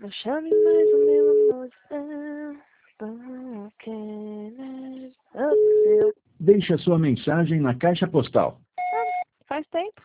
Não chame mais o meu amor de Sam, Deixe a sua mensagem na caixa postal